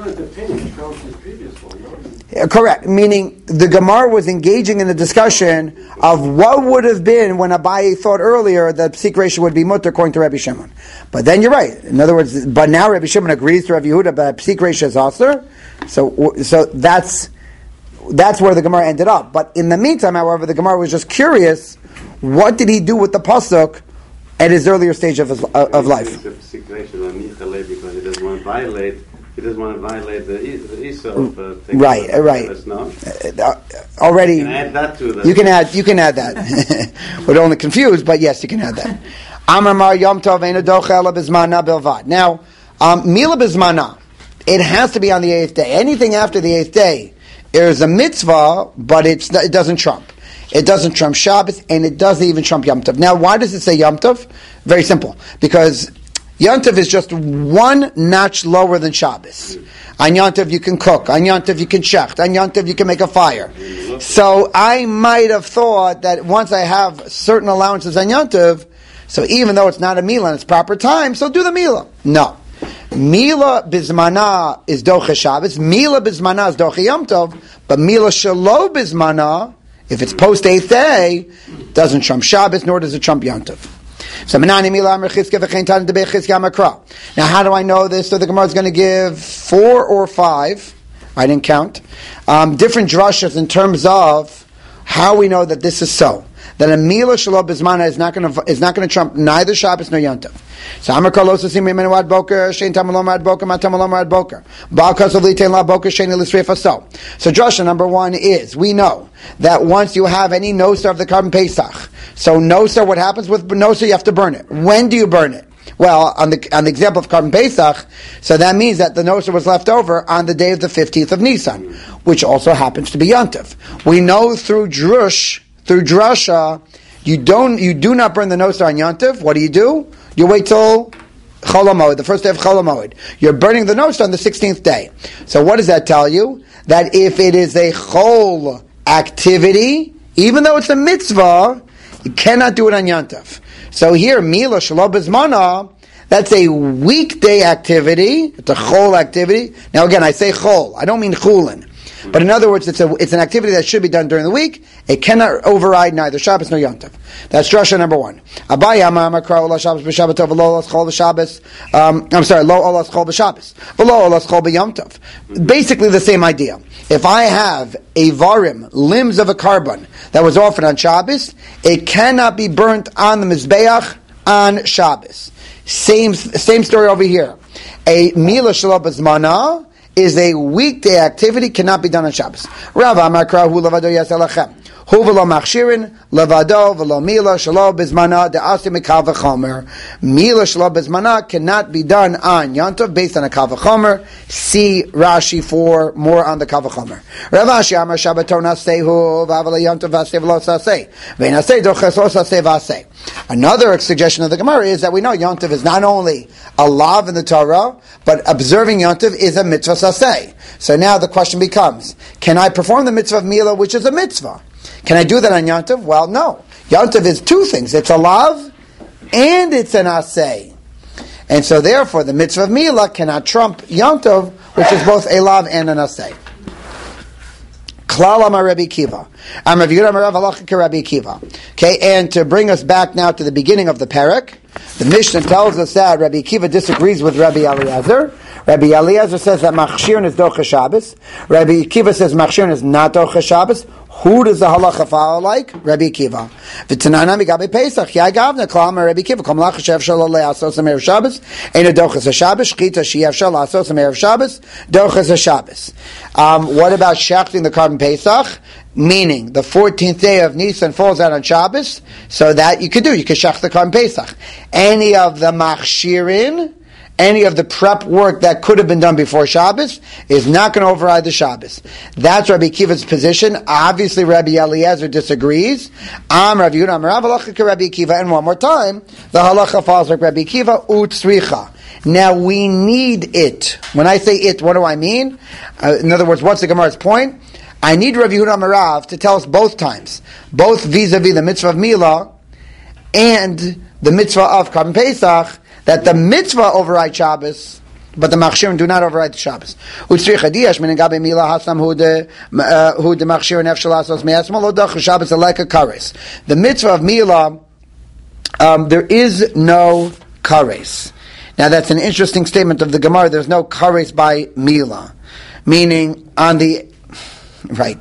Correct, meaning the Gemara was engaging in the discussion of what would have been when Abaye thought earlier that psik ratio would be mutter according to Rabbi Shimon. But then you're right. In other words, but now Rabbi Shimon agrees to Rabbi Yehuda, but psik ratio is aser. So that's where the Gemara ended up. But in the meantime, however, the Gemara was just curious, what did he do with the pasuk at his earlier stage of life? Because he doesn't want to violate. He doesn't want to violate the Isa of things. Right. Already, you can add that to the... You can add that. We're only confused, but yes, you can add that. Amar Yom Tov Eina Docha Ela B'Zmana Belvad. Now, Mila B'Zmana, it has to be on the 8th day. Anything after the 8th day is a mitzvah, but it doesn't trump. It doesn't trump Shabbos, and it doesn't even trump Yom Tov. Now, why does it say Yom Tov? Very simple. Because Yom Tov is just one notch lower than Shabbos. On Yom Tov you can cook. On Yom Tov you can shecht. On Yom Tov you can make a fire. So I might have thought that once I have certain allowances on Yom Tov, so even though it's not a Mila in its proper time, so do the Mila. No. Mila Bizmana is Doche Shabbos. Mila Bizmana is Doche Yom Tov. But Mila Shalo Bizmana, if it's post 8th day, doesn't trump Shabbos, nor does it trump Yom Tov. So now how do I know this? So the Gemara is going to give 4 or 5. I didn't count. Different drashas in terms of how we know that this is so. That a Mila Shalom Bizmana is not going to trump neither Shabbos nor Yom Tov. So Amar Carlos Asim Yemenu Ad Boker Shein Tamalom Ad Boker Matamalom Ad Boker Baal Kasav Litain La Boker Shein Elisrefa So. So drasha number 1 is we know that once you have any noser of the carbon Pesach, so noser, what happens with noser? You have to burn it. When do you burn it? Well, on the example of carbon Pesach, so that means that the noser was left over on the day of the 15th of Nisan, which also happens to be Yom Tov. We know through drasha, you do not burn the noser on Yom Tov. What do? You wait till Chol HaMoed, the first day of Chol HaMoed. You're burning the noser on the 16th day. So what does that tell you? That if it is a Chol activity, even though it's a mitzvah, you cannot do it on Yom Tov. So here, Mila Shalom Bizmana, that's a weekday activity. It's a Chol activity. Now again, I say Chol. I don't mean Chulin. But in other words, it's an activity that should be done during the week. It cannot override neither Shabbos nor Yom Tov. That's drasha number 1. Abaye Amar Kra Ola Shabbos b'Shabbat Tov Lo Olas Chol b'Shabbos. Lo Olas Chol b'Shabbos. Lo Olas Chol b'Yom Tov. Basically the same idea. If I have a varim, limbs of a carbon that was offered on Shabbos, it cannot be burnt on the Mizbeach on Shabbos. Same story over here. A Mila Shalom B'Zmana is a weekday activity, cannot be done on Shabbos. Rav Amar Kra Hu Levado Yaselachem. Hu v'lo machshirin, levado v'lo mila shelo bizmana de'asi mikal v'chomer. Mila shelo bizmana cannot be done on Yom Tov based on a kal v'chomer. See Rashi for more on the kal v'chomer. Rav Ashi Amar Shabbaton asehu v'avala Yom Tov v'aseh v'lo saseh. V'naseh doches lo saseh v'aseh. Another suggestion of the Gemara is that we know Yom Tov is not only a lav in the Torah, but observing Yom Tov is a mitzvah saseh. So now the question becomes, can I perform the mitzvah of Mila, which is a mitzvah? Can I do that on Yom Tov? Well, no. Yom Tov is 2 things. It's a lav and it's an asay. And so therefore the mitzvah of Milah cannot trump Yom Tov, which is both a lav and an asay. Klal Amar Rabbi Kiva. Am Rav Yehuda Amar Rav Halacha Rabbi Kiva. Okay, and to bring us back now to the beginning of the parak, the Mishnah tells us that Rabbi Kiva disagrees with Rabbi Eliezer. Rabbi Eliezer says that Machshirin is Docha Shabbos. Rabbi Kiva says Machshirin is not Docha Shabbos. Who does the halacha follow like? Rabbi Kiva. V'tanana migabe Pesach. Yai gavna klal Amar Rabbi Kiva. Kom lach shev shal le'asos Erev Shabbos. Eina dochas Shabbos. Shchita sheyev shal le'asos Erev Shabbos. Dochas Shabbos. What about shechting the carbon Pesach? Meaning the 14th day of Nisan falls out on Shabbos, so that you could shech the carbon Pesach. Any of the machshirin, any of the prep work that could have been done before Shabbos is not going to override the Shabbos. That's Rabbi Kiva's position. Obviously, Rabbi Eliezer disagrees. Am Rav Yehuda Amar Rav Halacha Rabbi Kiva, and one more time, the halacha falls like Rabbi Kiva, utzricha. Now we need it. When I say it, what do I mean? In other words, what's the Gemara's point? I need Rav Yehuda Amar Rav to tell us both times, both vis-a-vis the mitzvah of Milah and the mitzvah of Karban Pesach, that the mitzvah overrides Shabbos, but the machshirin do not override the Shabbos. Utzricha diyash min gabe Milah hasam hu de machshirin efshel asos me'asma lo dach Shabbos aleka kares. The mitzvah of Milah, there is no kares. Now that's an interesting statement of the Gemara. There's no kares by Milah, meaning on the right.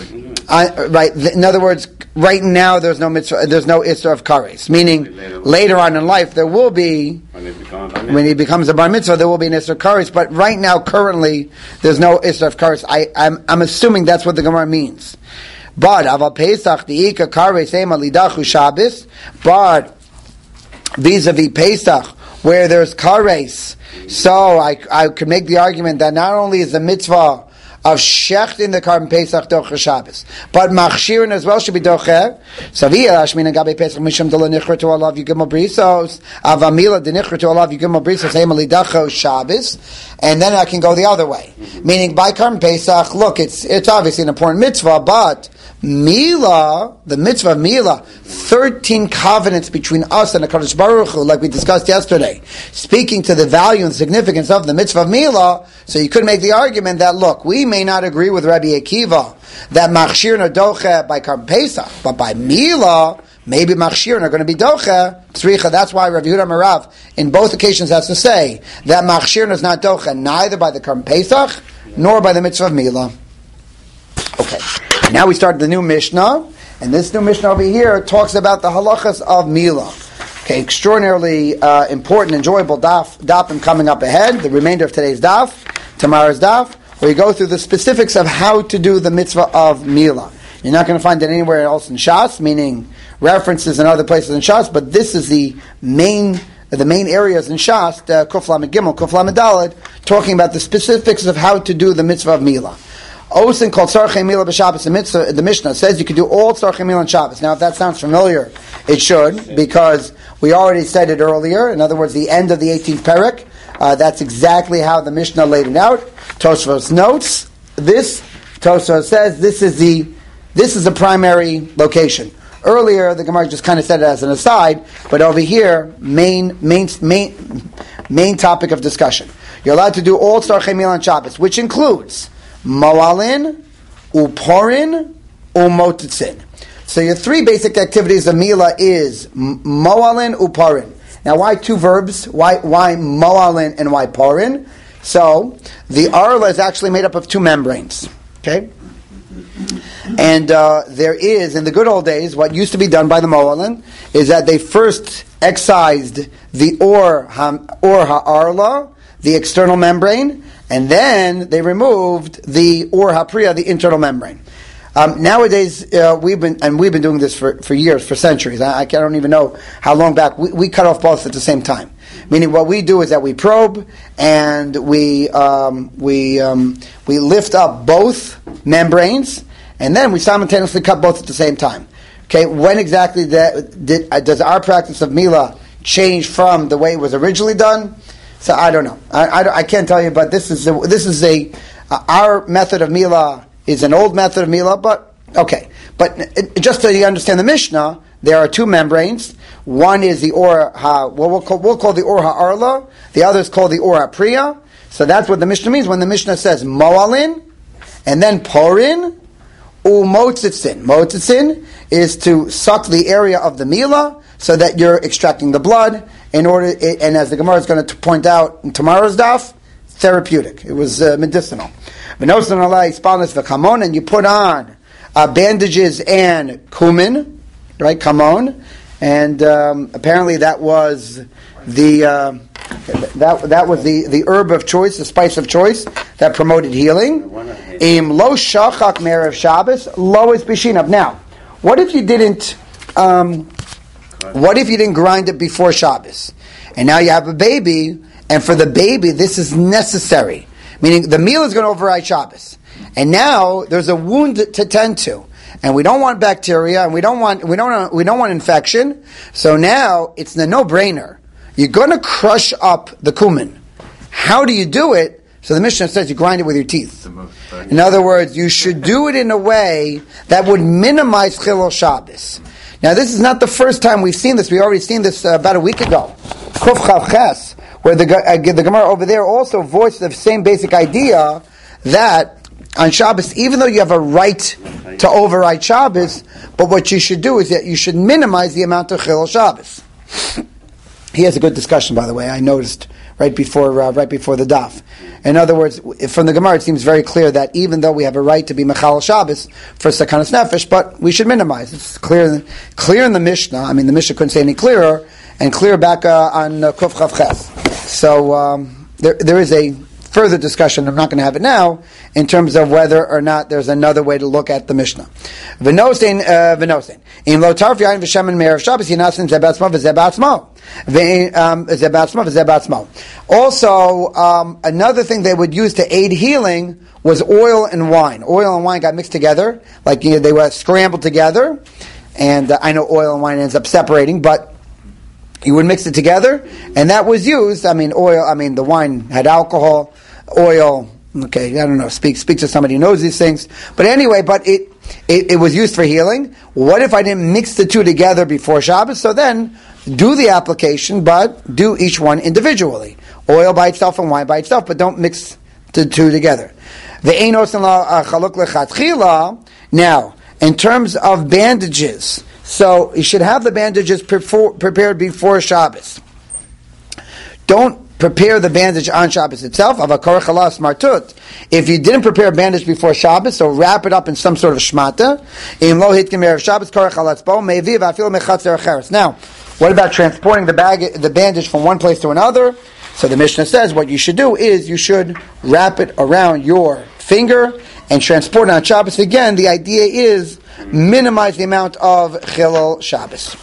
In other words, right now there's no mitzvah, there's no issur of kares. Meaning later on in life there will be, when he becomes a bar mitzvah, there will be an issur of kares. But right now, currently, there's no issur of kares. I'm assuming that's what the Gemara means. But aval Pesach diika kares ema lidachu Shabbos. But vis-a-vis Pesach, where there's kares, so I could make the argument that not only is the mitzvah of shechting the carbon Pesach doche Shabbos, but machshirin as well should be doche. Savia ashmin gabe Pesach mishum de lenichra to alav yigimel brisos avamila de nichra to alav yigimel brisos emali dacho Shabbos, and then I can go the other way, meaning by carbon Pesach. Look, it's obviously an important mitzvah, but Milah, the mitzvah of Milah, 13 covenants between us and the Kadosh Baruch Hu, like we discussed yesterday, speaking to the value and significance of the mitzvah of Milah. So you could make the argument that, look, we may not agree with Rabbi Akiva that machshir are doche by Karban Pesach, but by Milah, maybe machshir are going to be doche tzricha. That's why Rabbi Yehuda Amar Rav in both occasions has to say that machshir is not doche neither by the Karban Pesach nor by the mitzvah of Milah. Okay. Now we start the new Mishnah, and this new Mishnah over here talks about the halachas of Milah. Okay, extraordinarily important, enjoyable daf coming up ahead. The remainder of today's daf, tomorrow's daf, where you go through the specifics of how to do the mitzvah of Milah. You're not going to find it anywhere else in Shas, meaning references in other places in Shas, but this is the main areas in Shas, Kuf Lamed Gimel, Kuf Lamed Daled, talking about the specifics of how to do the mitzvah of Milah. Osin called Tzarchei Milah b'Shabbos. The Mishnah says you can do all Tzarchei Milah on Shabbos. Now, if that sounds familiar, it should, because we already said it earlier. In other words, the end of the 18th parak. That's exactly how the Mishnah laid it out. Tosfos notes this. Tosfos says this is the primary location. Earlier, the Gemara just kind of said it as an aside, but over here, main topic of discussion. You're allowed to do all Tzarchei Milah on Shabbos, which includes Moalin, Uporin, Umotitzin. So your three basic activities of Milah is Moalin, Uporin. Now why two verbs? Why Moalin and why Porin? So the Arla is actually made up of two membranes. Okay? And there is, in the good old days, what used to be done by the Moalin is that they first excised the Or Ha'arla, the external membrane, and then they removed the Or HaPriya, the internal membrane. Nowadays, we've been doing this for years, for centuries. I don't even know how long back. We cut off both at the same time. Meaning, what we do is that we probe and we lift up both membranes, and then we simultaneously cut both at the same time. Okay, when exactly does our practice of Milah change from the way it was originally done? So I don't know. I can't tell you, but this is our method of Milah is an old method of Milah, but okay. But just so you understand the Mishnah, there are two membranes. One is the Or we'll call the Or HaArla. The other is called the Or HaPriya. So that's what the Mishnah means when the Mishnah says Moalin and then Porin Umotzitzin. Motzitzin is to suck the area of the Mila so that you're extracting the blood in order, and as the Gemara is going to point out in tomorrow's daf, therapeutic. It was medicinal. And you put on bandages and cumin, right? Kamon, and apparently that was the herb of choice, the spice of choice that promoted healing. Im lo shachak me'erev Shabbos lo is b'shinav. Now, what if you didn't? What if you didn't grind it before Shabbos, and now you have a baby, and for the baby this is necessary, meaning the meal is going to override Shabbos, and now there's a wound to tend to. And we don't want bacteria, and we don't want infection. So now it's a no-brainer. You're going to crush up the cumin. How do you do it? So the Mishnah says you grind it with your teeth. In other words, you should do it in a way that would minimize Chilul Shabbos. Now this is not the first time we've seen this. We already seen this about a week ago. Kuf Chav Ches, where the Gemara over there also voiced the same basic idea that on Shabbos, even though you have a right to override Shabbos, but what you should do is that you should minimize the amount of Chilul Shabbos. He has a good discussion, by the way, I noticed right before the daf. In other words, from the Gemara, it seems very clear that even though we have a right to be Mechal Shabbos for Sakanas Nefesh, but we should minimize. It's clear in the Mishnah. I mean, the Mishnah couldn't say any clearer, and clear back on Kuf Chav Ches. So there is a further discussion, I'm not going to have it now, in terms of whether or not there's another way to look at the Mishnah. V'nosein. Im lo tarf yain v'shemen me'erev Shabbos yinasin zeh b'atzmo v'zeh b'atzmo. Zeh b'atzmo v'zeh b'atzmo. Also, another thing they would use to aid healing was oil and wine. Oil and wine got mixed together, like they were scrambled together, and I know oil and wine ends up separating, but you would mix it together, and that was used. The wine had alcohol, oil. Okay, I don't know. Speak to somebody who knows these things. But anyway, it was used for healing. What if I didn't mix the two together before Shabbos? So then, do the application, but do each one individually. Oil by itself and wine by itself, but don't mix the two together. Now, in terms of bandages, so you should have the bandages prepared before Shabbos. Don't prepare the bandage on Shabbos itself. If you didn't prepare a bandage before Shabbos, so wrap it up in some sort of shmata. Now, what about transporting the bandage from one place to another? So the Mishnah says what you should do is you should wrap it around your finger and transport it on Shabbos. Again, the idea is minimize the amount of Chilul Shabbos.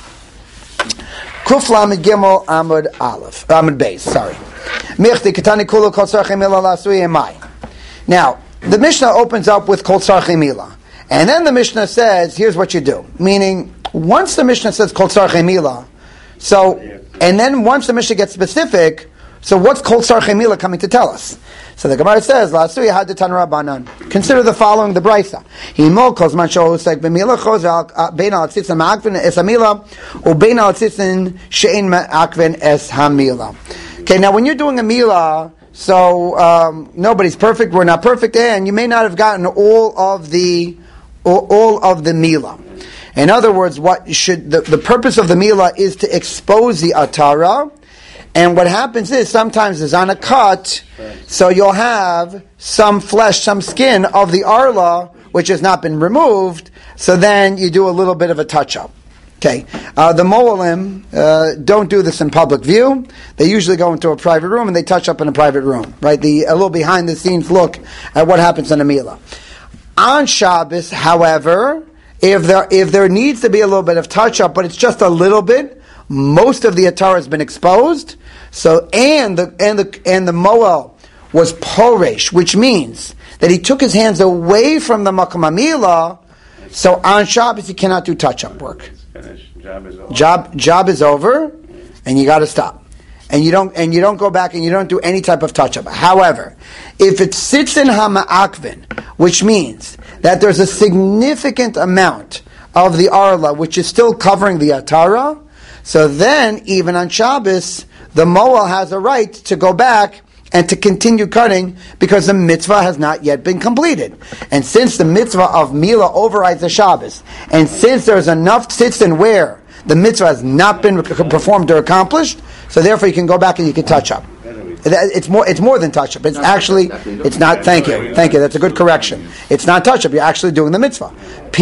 Kuf Lamed Gimel Amud Aleph, Amud Beis. Sorry. Michti Katani Kulu Kol Tzarchei Mila Lasui Emai. Now, the Mishnah opens up with Kol Tzarchei Mila, and then the Mishnah says, "Here's what you do." Meaning, once the Mishnah says Kol Tzarchei Mila, and then once the Mishnah gets specific, so what's Kol Tzarchei Mila coming to tell us? So the Gemara says, "Lasui Hadatan Rabbanan." Consider the following: the Brisa. Himo Kozman Shohusek B'Mila Choz Bein Al Tzitzin Ma'akvin Es Hamila Ubein Al Tzitzin Shein Ma'akvin Es Hamila. Okay, now when you're doing a Mila, so nobody's perfect. We're not perfect, and you may not have gotten all of the Mila. In other words, the purpose of the Mila is to expose the Atara. And what happens is sometimes there's on a cut, so you'll have some flesh, some skin of the arla, which has not been removed, so then you do a little bit of a touch-up. Okay, the Moalim don't do this in public view. They usually go into a private room and they touch up in a private room, right? A little behind-the-scenes look at what happens in a Mila. On Shabbos, however, if there needs to be a little bit of touch-up, but it's just a little bit, most of the Atara has been exposed. So and the Moel was poresh, which means that he took his hands away from the Makom HaMila. So on Shabbos he cannot do touch-up work. Job is over, and you got to stop. And you don't go back and you don't do any type of touch-up. However, if it sits in Hama'akvin, which means that there's a significant amount of the arla, which is still covering the atara, so then even on Shabbos, the moel has a right to go back and to continue cutting because the mitzvah has not yet been completed. And since the mitzvah of Mila overrides the Shabbos, and since there's enough tzitzin where the mitzvah has not been performed or accomplished, so therefore you can go back and you can touch up. It's more than touch up. It's actually, it's not, thank you, that's a good correction. It's not touch up, you're actually doing the mitzvah.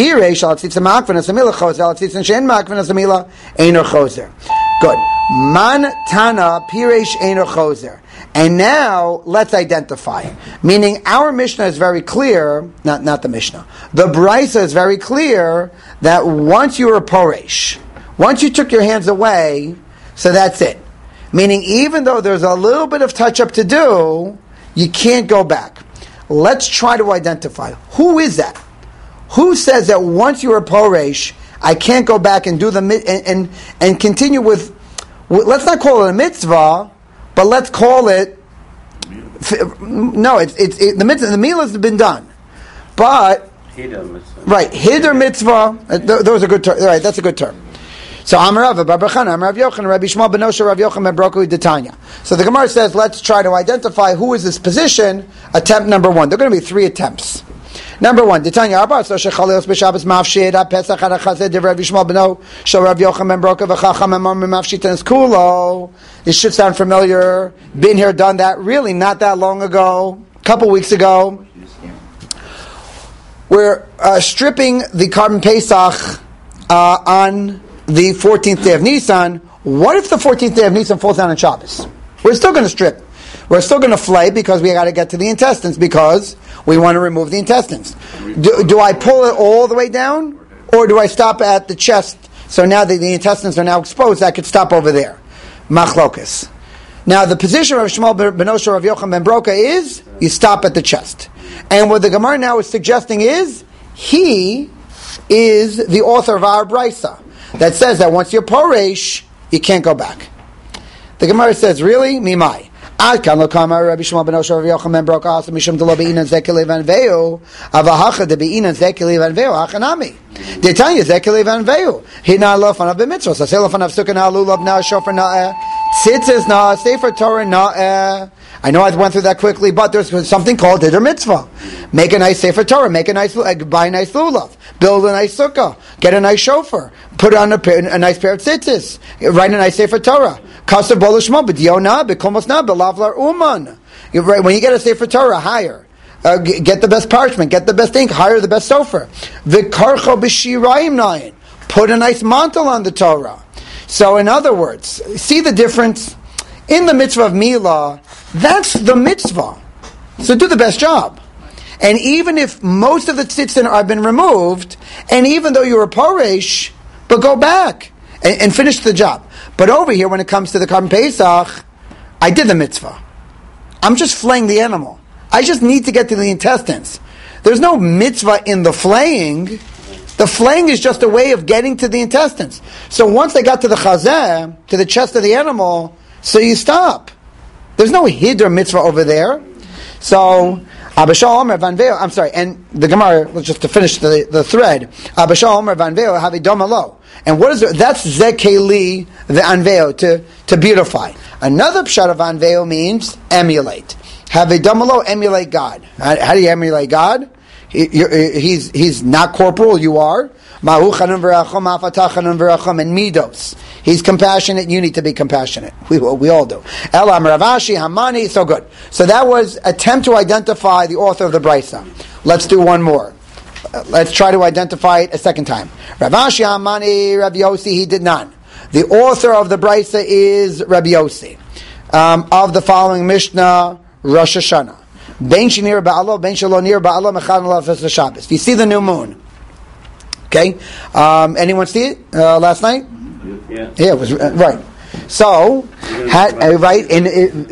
Good. Man tana piresh eino choser. And now, let's identify. Meaning, our Mishnah is very clear, not the Mishnah, the Brisa is very clear that once you were poresh, once you took your hands away, so that's it. Meaning, even though there's a little bit of touch-up to do, you can't go back. Let's try to identify. Who is that? Who says that once you were poresh, I can't go back and do the and continue with, let's not call it a mitzvah, but let's call it, no, it's the mitzvah, the meal has been done. But, right, hider mitzvah, those are good terms, right, that's a good term. So Amar Rav, Bar Bechana, Amar Rav Yochanan, Rabbi Shmuel ben Osher, Rav Yochanan ben Broka D'Tanya. So the Gemara says, let's try to identify who is this position. Attempt number one. There are going to be 3 attempts. Number one, D'Tanya Arba, so Shechalios b'Shabbos mafshid, Pesach ad Chazed, Rav Shmuel ben Osher, Rav Yochanan ben Broka v'Chacham Amar mafshid and Skulo. It should sound familiar. Been here, done that. Really, not that long ago. A couple weeks ago. We're stripping the Carbon Pesach on the 14th day of Nisan. What if the 14th day of Nisan falls down on Shabbos? We're still going to strip. We're still going to flay because we got to get to the intestines because we want to remove the intestines. Do I pull it all the way down, or do I stop at the chest? So now that the intestines are now exposed, I could stop over there. Machlokas. Now the position of Shmuel ben Osher, Rav Yochanan ben Broka is you stop at the chest, and what the Gemara now is suggesting is he is the author of our brisa that says that once you're poresh, you can't go back. The Gemara says, really? Mimai. Ad kan lo kamar Rabbi Shmuel ben Osher Rav Yochanan ben Broka also mishum de lo beinan zekele van veu avahacha de beinan zekele van veu achanami. De tanya zekele van veu hina lo fanav b'mitzvah so selo fanav sukkah na lulav na shofar na tzitzis na sefer Torah na. I know I went through that quickly, but there's something called Hider Mitzvah. Make a nice Sefer Torah, buy a nice lulav, build a nice sukkah, get a nice shofar, put on a nice pair of tzitzis, write a nice Sefer Torah. Kasav bolishma b'diona b'komosna b'lavlar uman. When you get a Sefer Torah, hire. Get the best parchment, get the best ink, hire the best sofer. V'karcho b'shirayim nayin. Put a nice mantle on the Torah. So in other words, see the difference? In the mitzvah of Milah, that's the mitzvah. So do the best job. And even if most of the tzitzin have been removed, and even though you're a poresh, but go back and finish the job. But over here, when it comes to the Carbon Pesach, I did the mitzvah. I'm just flaying the animal. I just need to get to the intestines. There's no mitzvah in the flaying. The flaying is just a way of getting to the intestines. So once they got to the chazeh, to the chest of the animal, so you stop. There's no hidr mitzvah over there. So, Abishal Omer Van Veo, I'm sorry, and the Gemara, just to finish the thread, Abishal Omer Van Veo have a domalo. And what is it? That's Zekeli the Anveo, to beautify. Another pshat of Anveo means emulate. Have a domalo, emulate God. How do you emulate God? He's not corporal, you are. Mahu chanun v'rachom, afatah chanun v'rachom, and midos. He's compassionate, you need to be compassionate. We all do. Elam Ravashi, Hamani, so good. So that was attempt to identify the author of the Brisa. Let's do one more. Let's try to identify it a second time. Ravashi, Hamani, Rabbi Yossi, he did none. The author of the Brisa is Rabbi Yossi. Of the following Mishnah, Rosh Hashanah. Ben Shinir Ba'alo, Ben Shalonir Ba'alo, Mechan Alav Shabbos. If you see the new moon. Okay? Anyone see it last night? Yeah, it was right. So, right in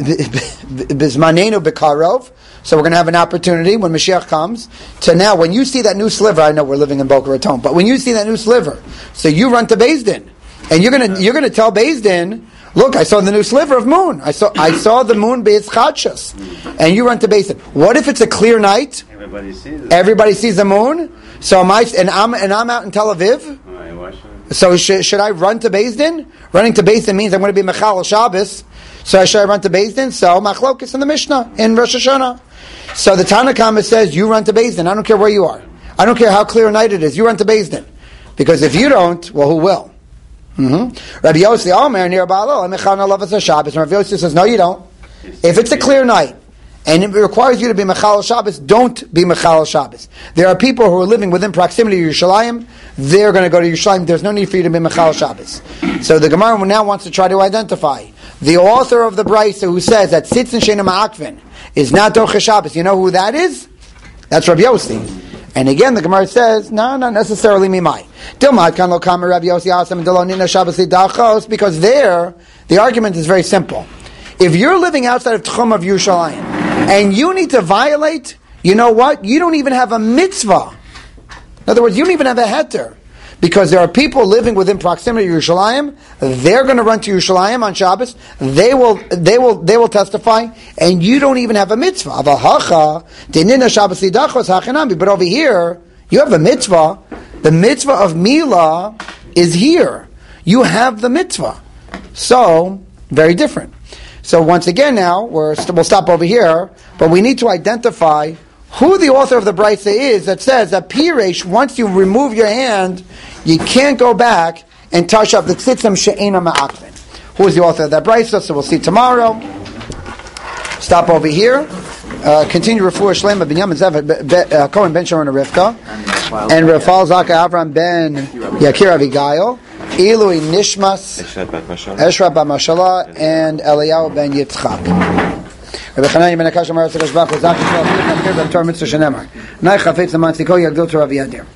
Bizmanenu Bekarov. So we're going to have an opportunity when Mashiach comes to now. When you see that new sliver, I know we're living in Boca Raton, but when you see that new sliver, so you run to Beis Din, and you're going to tell Beis Din, look, I saw the new sliver of moon. I saw the moon Beis Chadshas, and you run to Beis Din. What if it's a clear night? Everybody sees the moon. So am I, and I'm out in Tel Aviv. So should I run to Beis Din? Running to Beis Din means I'm going to be Mechal Shabbos. So should I run to Beis Din? So Machlokes in the Mishnah in Rosh Hashanah. So the Tanna Kama says you run to Beis Din. I don't care where you are. I don't care how clear night it is. You run to Beis Din. Because if you don't, well, who will? Rabbi Yossi Omer near Ba'alo Mechal Lavas Shabbos. Rabbi Yossi says no, you don't. If it's a clear night and it requires you to be Mechal Shabbos, don't be Mechal Shabbos. There are people who are living within proximity to Yerushalayim. They're going to go to Yerushalayim. There's no need for you to be Mechal Shabbos. So the Gemara now wants to try to identify the author of the Brisa who says that Sitzin Sheina Ma'akvin is not Doche Shabbos. You know who that is? That's Rabbi Yossi. And again, the Gemara says, no, not necessarily Mimai. Dilmad kan lo kama Rabbi Yossi asam delo nina Shabbos lidachos, because there, the argument is very simple. If you're living outside of Tchum of Yerushalayim, and you need to violate, you know what? You don't even have a mitzvah. In other words, you don't even have a heter. Because there are people living within proximity to Yerushalayim, they're going to run to Yerushalayim on Shabbos, they will testify, and you don't even have a mitzvah. But over here, you have a mitzvah. The mitzvah of Milah is here. You have the mitzvah. So, very different. So once again now, we'll stop over here, but we need to identify who the author of the Brisa is that says that Piresh, once you remove your hand, you can't go back and touch up the tzitzim she'ena ma'akvin. Who is the author of that Brisa? So we'll see tomorrow. Stop over here. Continue Refuah Shlema ben Yamin Zev Cohen ben Sharon Rivka and Rafal Zaka Avram ben Yakir Avigail. Ilui Nishmas, Eshrat Bat Mashallah, and Eliyahu ben Yitzchak. Rabbi Chananya ben Akash Amar Tzakash Bach, Zach Yisrael, Torah Mitzvah Shenemar. Nai Chafetz Aman Tziko Yagdil to Rav Yadir.